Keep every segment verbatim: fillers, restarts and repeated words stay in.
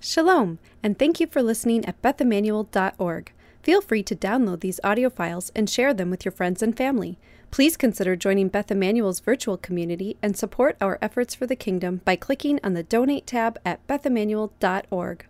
Shalom, and thank you for listening at beth emmanuel dot org. Feel free to download these audio files and share them with your friends and family. Please consider joining Beth Emmanuel's virtual community and support our efforts for the kingdom by clicking on the Donate tab at beth emmanuel dot org.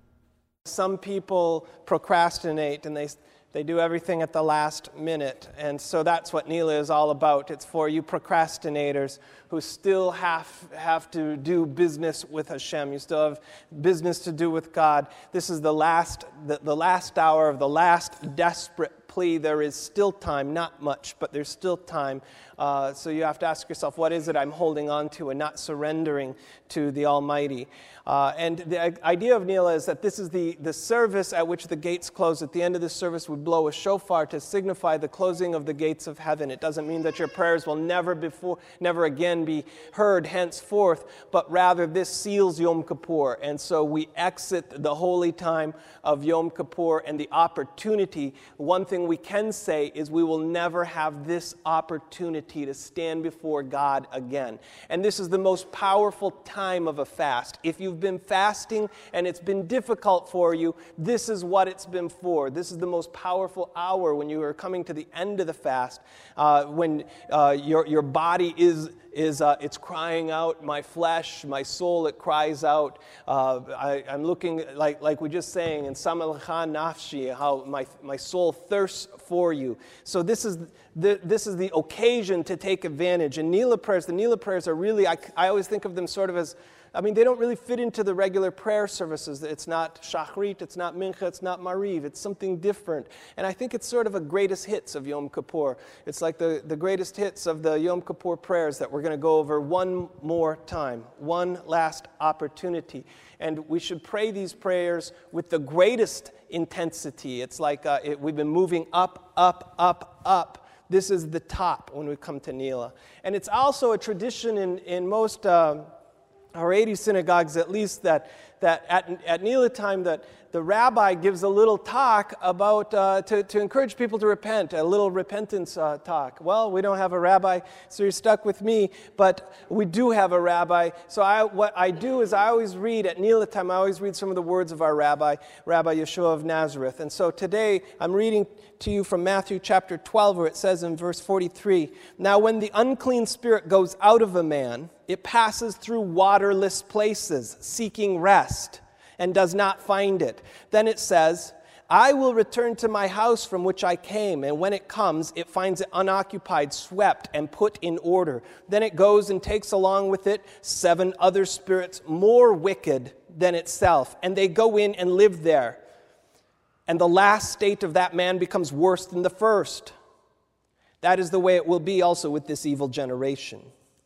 Some people procrastinate and they they do everything at the last minute, and so that's what Nila is all about. It's for you procrastinators who still have have to do business with Hashem. You still have business to do with God. This is the last the, the last hour of the last desperate plea. There is still time, not much, but there's still time. Uh, so you have to ask yourself, what is it I'm holding on to and not surrendering to the Almighty? Uh, and the idea of Nila is that this is the, the service at which the gates close. At the end of this service, we blow a shofar to signify the closing of the gates of heaven. It doesn't mean that your prayers will never before, never again be heard henceforth, but rather this seals Yom Kippur. And so we exit the holy time of Yom Kippur and the opportunity. One thing we can say is we will never have this opportunity to stand before God again. And this is the most powerful time of a fast. If you've been fasting and it's been difficult for you, this is what it's been for. This is the most powerful hour when you are coming to the end of the fast, uh, when uh, your your body is is uh, it's crying out, my flesh, my soul, it cries out. Uh, I, I'm looking, like like we just saying, in Samalcha Nafshi, how my my soul thirsts for you. So this is the, this is the occasion to take advantage. And Nila prayers, the Nila prayers are really, I, I always think of them sort of as, I mean, they don't really fit into the regular prayer services. It's not Shachrit, it's not Mincha, it's not Mariv. It's something different. And I think it's sort of a greatest hits of Yom Kippur. It's like the, the greatest hits of the Yom Kippur prayers that we're going to go over one more time, one last opportunity. And we should pray these prayers with the greatest intensity. It's like uh, it, we've been moving up, up, up, up. This is the top when we come to Nila. And it's also a tradition in, in most uh, Haredi synagogues, at least, that, that at, at Nila time, that the rabbi gives a little talk about, uh, to, to encourage people to repent, a little repentance uh, talk. Well, we don't have a rabbi, so you're stuck with me, but we do have a rabbi. So I, what I do is I always read, at Nila time, I always read some of the words of our rabbi, Rabbi Yeshua of Nazareth. And so today, I'm reading to you from Matthew chapter twelve, where it says in verse forty-three, "Now when the unclean spirit goes out of a man, it passes through waterless places, seeking rest, and does not find it. Then it says, I will return to my house from which I came, and when it comes, it finds it unoccupied, swept, and put in order. Then it goes and takes along with it seven other spirits more wicked than itself, and they go in and live there. And the last state of that man becomes worse than the first. That is the way it will be also with this evil generation."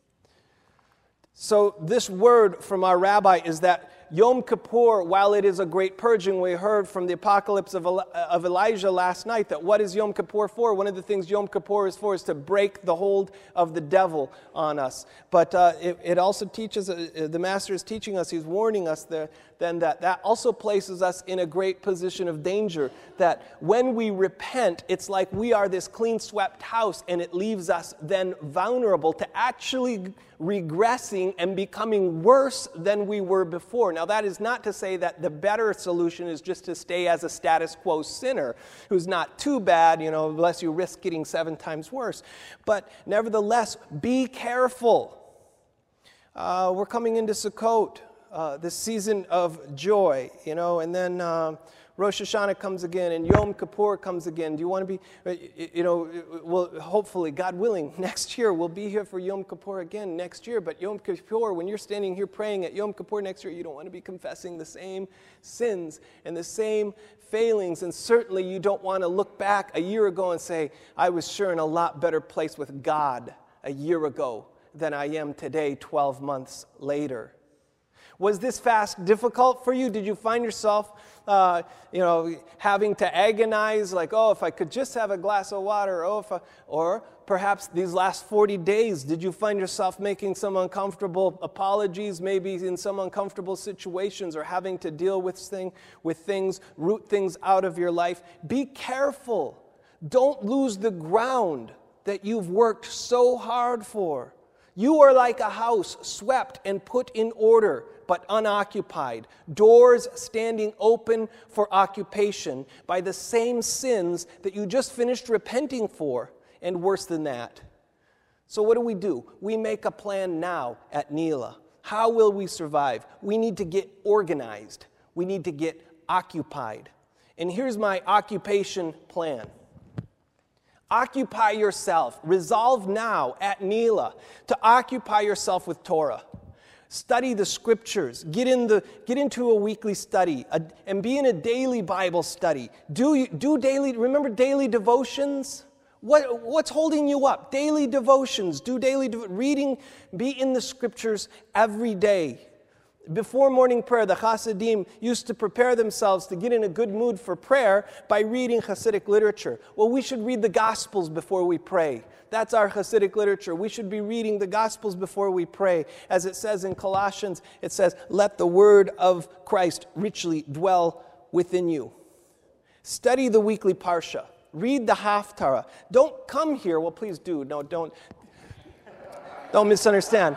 So this word from our rabbi is that Yom Kippur, while it is a great purging, we heard from the apocalypse of, of Elijah last night that what is Yom Kippur for? One of the things Yom Kippur is for is to break the hold of the devil on us. But uh, it, it also teaches, uh, the Master is teaching us, he's warning us there, then that that also places us in a great position of danger. That when we repent, it's like we are this clean swept house, and it leaves us then vulnerable to actually regressing and becoming worse than we were before. Now, that is not to say that the better solution is just to stay as a status quo sinner who's not too bad, you know, unless you risk getting seven times worse. But nevertheless, be careful. Uh, we're coming into Sukkot, uh, this season of joy, you know, and then uh, Rosh Hashanah comes again, and Yom Kippur comes again. Do you want to be, you know, well, hopefully, God willing, next year we'll be here for Yom Kippur again next year. But Yom Kippur, when you're standing here praying at Yom Kippur next year, you don't want to be confessing the same sins and the same failings. And certainly you don't want to look back a year ago and say, I was sure in a lot better place with God a year ago than I am today, twelve months later. Was this fast difficult for you? Did you find yourself, uh, you know, having to agonize, like, oh, if I could just have a glass of water, oh, if I, or perhaps these last forty days, did you find yourself making some uncomfortable apologies, maybe in some uncomfortable situations, or having to deal with, thing, with things, root things out of your life? Be careful. Don't lose the ground that you've worked so hard for. You are like a house swept and put in order. but unoccupied. Doors standing open for occupation by the same sins that you just finished repenting for, and worse than that. So what do we do? We make a plan now at Nila. How will we survive? We need to get organized. We need to get occupied. And here's my occupation plan. Occupy yourself. Resolve now at Nila to occupy yourself with Torah. Study the scriptures. Get in the get into a weekly study a, and be in a daily Bible study. Do do daily. Remember daily devotions. What what's holding you up? Daily devotions. Do daily de- reading. Be in the scriptures every day. Before morning prayer, the Hasidim used to prepare themselves to get in a good mood for prayer by reading Hasidic literature. Well, we should read the Gospels before we pray. That's our Hasidic literature. We should be reading the Gospels before we pray. As it says in Colossians, it says, let the word of Christ richly dwell within you. Study the weekly Parsha. Read the Haftarah. Don't come here. Well, please do. No, don't. Don't misunderstand.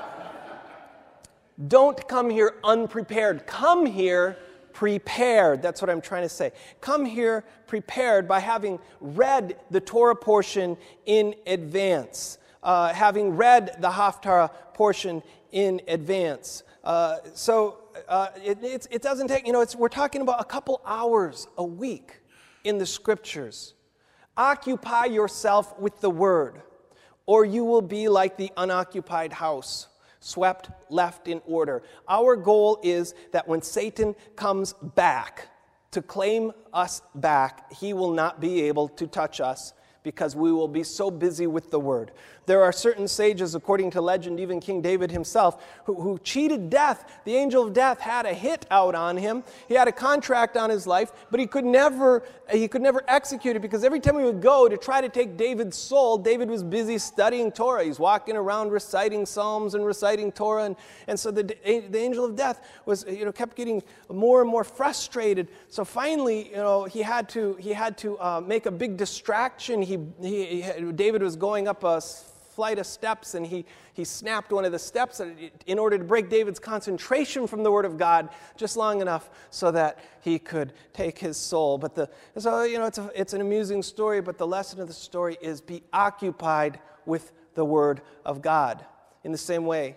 Don't come here unprepared. Come here prepared. That's what I'm trying to say. Come here prepared by having read the Torah portion in advance, uh, having read the Haftarah portion in advance. Uh, so uh, it, it's, it doesn't take, you know, it's, we're talking about a couple hours a week in the Scriptures. Occupy yourself with the Word, or you will be like the unoccupied house. Swept, left in order. Our goal is that when Satan comes back to claim us back, he will not be able to touch us because we will be so busy with the Word. There are certain sages, according to legend, even King David himself, who, who cheated death. The angel of death had a hit out on him. He had a contract on his life, but he could never he could never execute it because every time he would go to try to take David's soul, David was busy studying Torah. He's walking around reciting Psalms and reciting Torah, and, and so the, the angel of death was, you know, kept getting more and more frustrated. So finally, you know, he had to he had to uh, make a big distraction. He, he, he David was going up a flight of steps, and he, he snapped one of the steps in order to break David's concentration from the Word of God just long enough so that he could take his soul. But the so you know it's a, it's an amusing story, but the lesson of the story is be occupied with the Word of God. In the same way,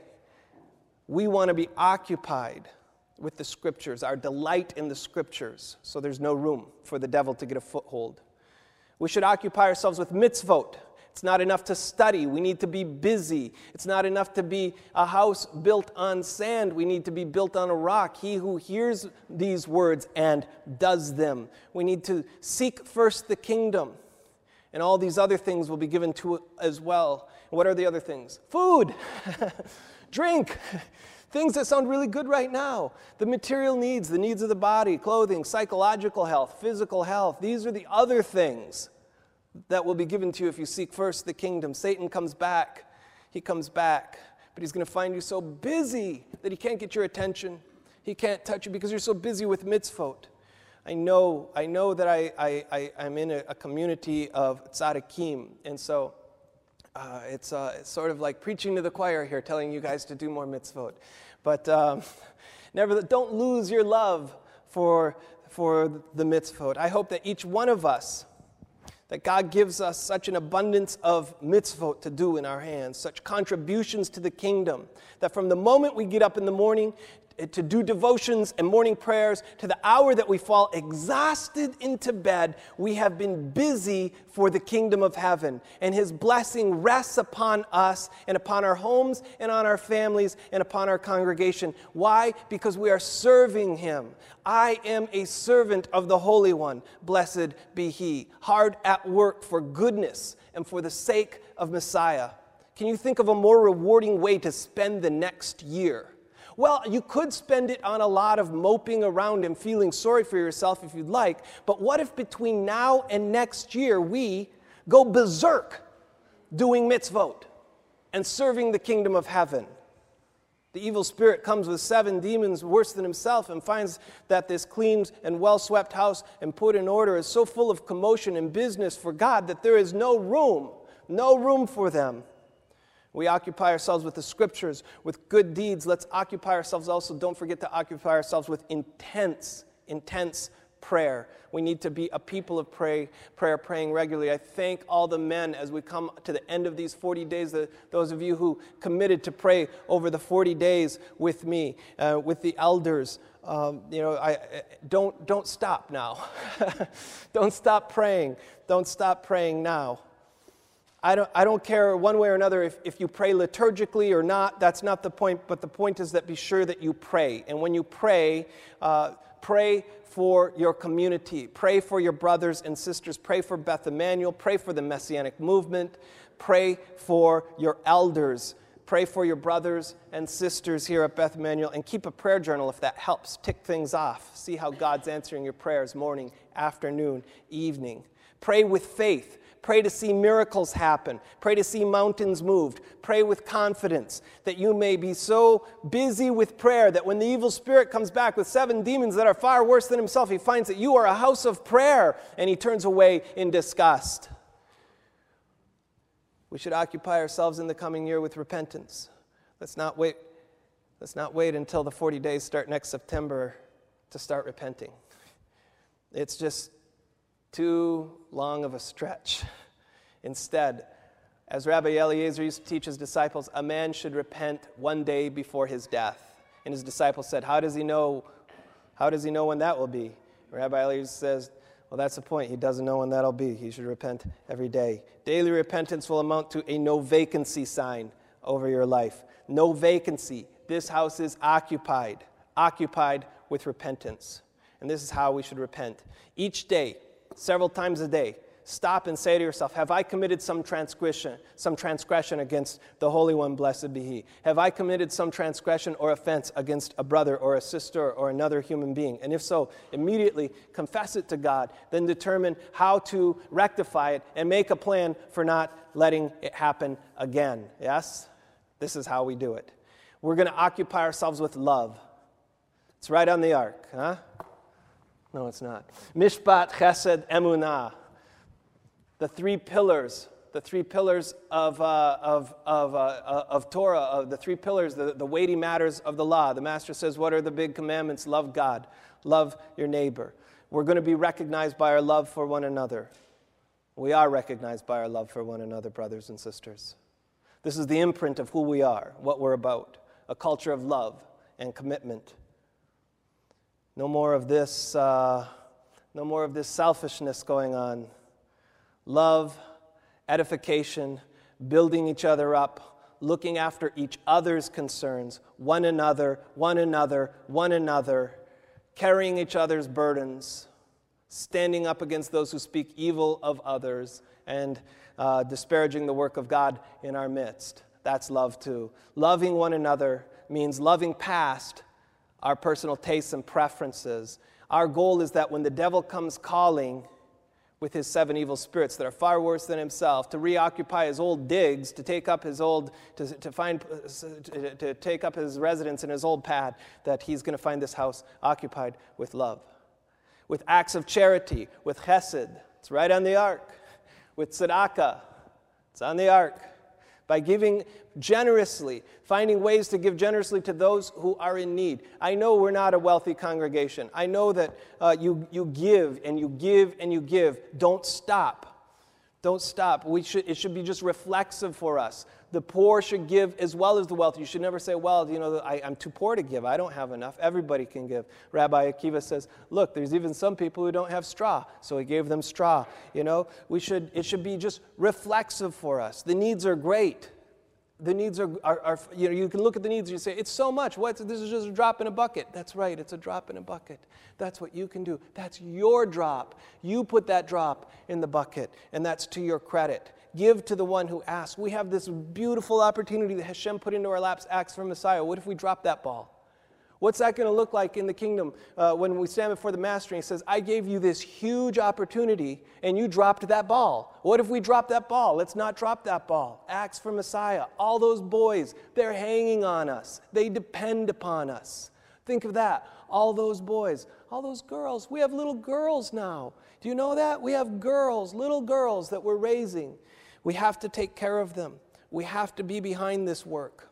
we want to be occupied with the Scriptures, our delight in the Scriptures, so there's no room for the devil to get a foothold. We should occupy ourselves with mitzvot. It's not enough to study. We need to be busy. It's not enough to be a house built on sand. We need to be built on a rock. He who hears these words and does them. We need to seek first the kingdom. And all these other things will be given to it as well. What are the other things? Food, drink, things that sound really good right now. The material needs, the needs of the body, clothing, psychological health, physical health. These are the other things that will be given to you if you seek first the kingdom. Satan comes back. He comes back. But he's going to find you so busy that he can't get your attention. He can't touch you because you're so busy with mitzvot. I know I know that I, I, I, I'm in a, a community of tzaddikim. And so uh, it's, uh, it's sort of like preaching to the choir here, telling you guys to do more mitzvot. But um, never, don't lose your love for, for the mitzvot. I hope that each one of us, that God gives us such an abundance of mitzvot to do in our hands, such contributions to the kingdom, that from the moment we get up in the morning to do devotions and morning prayers to the hour that we fall exhausted into bed, we have been busy for the kingdom of heaven. And His blessing rests upon us and upon our homes and on our families and upon our congregation. Why? Because we are serving Him. I am a servant of the Holy One. Blessed be He. Hard at work for goodness and for the sake of Messiah. Can you think of a more rewarding way to spend the next year? Well, you could spend it on a lot of moping around and feeling sorry for yourself if you'd like, but what if between now and next year we go berserk doing mitzvot and serving the kingdom of heaven? The evil spirit comes with seven demons worse than himself and finds that this clean and well-swept house and put in order is so full of commotion and business for God that there is no room, no room for them. We occupy ourselves with the scriptures, with good deeds. Let's occupy ourselves also. Don't forget to occupy ourselves with intense, intense prayer. We need to be a people of pray, prayer, praying regularly. I thank all the men as we come to the end of these forty days, the, those of you who committed to pray over the forty days with me, uh, with the elders. Um, you know, I, don't, don't stop now. Don't stop praying. Don't stop praying now. I don't, I don't care one way or another if, if you pray liturgically or not. That's not the point, but the point is that be sure that you pray. And when you pray, uh, pray for your community. Pray for your brothers and sisters. Pray for Beth Emmanuel. Pray for the Messianic movement. Pray for your elders. Pray for your brothers and sisters here at Beth Emmanuel. And keep a prayer journal if that helps. Tick things off. See how God's answering your prayers morning, afternoon, evening. Pray with faith. Pray to see miracles happen. Pray to see mountains moved. Pray with confidence that you may be so busy with prayer that when the evil spirit comes back with seven demons that are far worse than himself, he finds that you are a house of prayer and he turns away in disgust. We should occupy ourselves in the coming year with repentance. Let's not wait, let's not wait until the forty days start next September to start repenting. It's just too long of a stretch. Instead, as Rabbi Eliezer used to teach his disciples, a man should repent one day before his death. And his disciples said, how does he know, how does he know when that will be? Rabbi Eliezer says, well, that's the point. He doesn't know when that'll be. He should repent every day. Daily repentance will amount to a no vacancy sign over your life. No vacancy. This house is occupied, occupied with repentance. And this is how we should repent. Each day, several times a day, stop and say to yourself, have I committed some transgression, some transgression against the Holy One, blessed be He? Have I committed some transgression or offense against a brother or a sister or another human being? And if so, immediately confess it to God, then determine how to rectify it and make a plan for not letting it happen again. Yes? This is how we do it. We're going to occupy ourselves with love. It's right on the ark, huh? No, it's not. Mishpat, Chesed, Emunah. The three pillars, the three pillars of uh, of of, uh, of Torah, of the three pillars, the, the weighty matters of the law. The Master says, what are the big commandments? Love God, love your neighbor. We're going to be recognized by our love for one another. We are recognized by our love for one another, brothers and sisters. This is the imprint of who we are, what we're about, a culture of love and commitment. No more of this, uh, no more of this selfishness going on. Love, edification, building each other up, looking after each other's concerns, one another, one another, one another, carrying each other's burdens, standing up against those who speak evil of others, and uh, disparaging the work of God in our midst. That's love too. Loving one another means loving past our personal tastes and preferences. Our goal is that when the devil comes calling with his seven evil spirits that are far worse than himself, to reoccupy his old digs, to take up his old, to, to find, to, to take up his residence in his old pad, that he's going to find this house occupied with love, with acts of charity, with chesed. It's right on the ark. With tzedakah. It's on the ark. By giving generously, finding ways to give generously to those who are in need. I know we're not a wealthy congregation. I know that uh, you, you give and you give and you give. Don't stop. Don't stop. We should, it should be just reflexive for us. The poor should give as well as the wealthy. You should never say, well, you know, I, I'm too poor to give. I don't have enough. Everybody can give. Rabbi Akiva says, look, there's even some people who don't have straw, so he gave them straw. You know, we should. It should be just reflexive for us. The needs are great. The needs are, are, are, you know, you can look at the needs and you say, it's so much. What? This is just a drop in a bucket. That's right, it's a drop in a bucket. That's what you can do. That's your drop. You put that drop in the bucket, and that's to your credit. Give to the one who asks. We have this beautiful opportunity that Hashem put into our laps, acts for Messiah. What if we drop that ball? What's that going to look like in the kingdom uh, when we stand before the Master and he says, I gave you this huge opportunity and you dropped that ball. What if we drop that ball? Let's not drop that ball. Acts for Messiah. All those boys, they're hanging on us. They depend upon us. Think of that. All those boys, all those girls. We have little girls now. Do you know that? We have girls, little girls that we're raising. We have to take care of them. we have to be behind this work.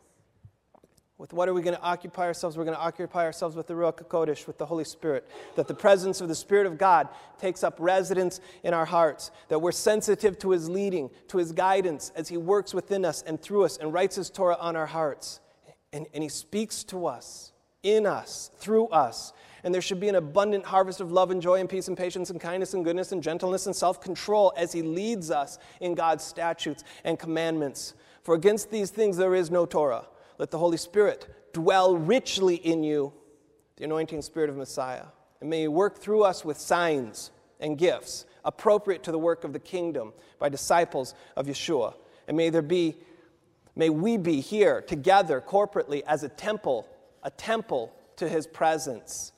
With what are we going to occupy ourselves? We're going to occupy ourselves with the Ruach HaKodesh, with the Holy Spirit. That the presence of the Spirit of God takes up residence in our hearts. That we're sensitive to His leading, to His guidance as He works within us and through us and writes His Torah on our hearts. And, and He speaks to us, in us, through us. And there should be an abundant harvest of love and joy and peace and patience and kindness and goodness and gentleness and self-control as He leads us in God's statutes and commandments. For against these things there is no Torah. Let the Holy Spirit dwell richly in you, the anointing Spirit of Messiah. And may He work through us with signs and gifts appropriate to the work of the kingdom by disciples of Yeshua. And may there be, may we be here together corporately as a temple, a temple to His presence.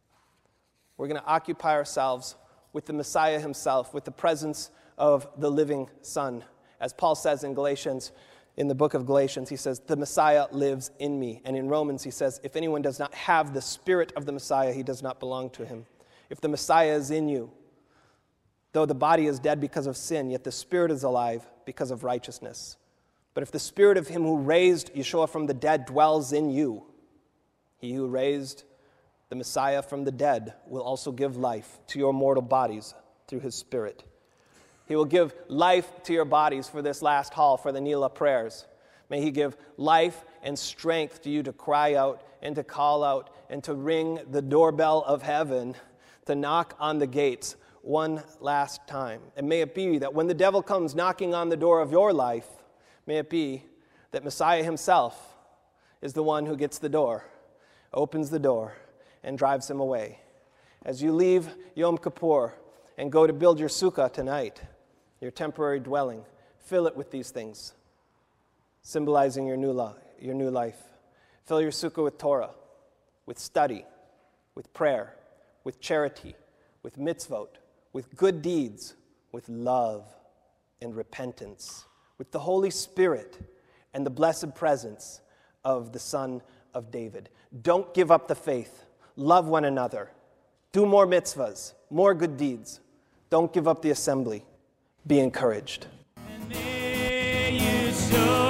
We're going to occupy ourselves with the Messiah Himself, with the presence of the living Son. As Paul says in Galatians, in the book of Galatians, he says, the Messiah lives in me. And in Romans, he says, if anyone does not have the Spirit of the Messiah, he does not belong to Him. If the Messiah is in you, though the body is dead because of sin, yet the Spirit is alive because of righteousness. But if the Spirit of Him who raised Yeshua from the dead dwells in you, He who raised the Messiah from the dead will also give life to your mortal bodies through His Spirit. He will give life to your bodies for this last hall, for the Nila prayers. May He give life and strength to you to cry out and to call out and to ring the doorbell of heaven, to knock on the gates one last time. And may it be that when the devil comes knocking on the door of your life, may it be that Messiah Himself is the one who gets the door, opens the door, and drives him away. As you leave Yom Kippur and go to build your sukkah tonight, your temporary dwelling, fill it with these things, symbolizing your new, li- your new life. Fill your sukkah with Torah, with study, with prayer, with charity, with mitzvot, with good deeds, with love and repentance, with the Holy Spirit and the blessed presence of the Son of David. Don't give up the faith. Love one another. Do more mitzvahs, more good deeds. Don't give up the assembly. Be encouraged. And may you show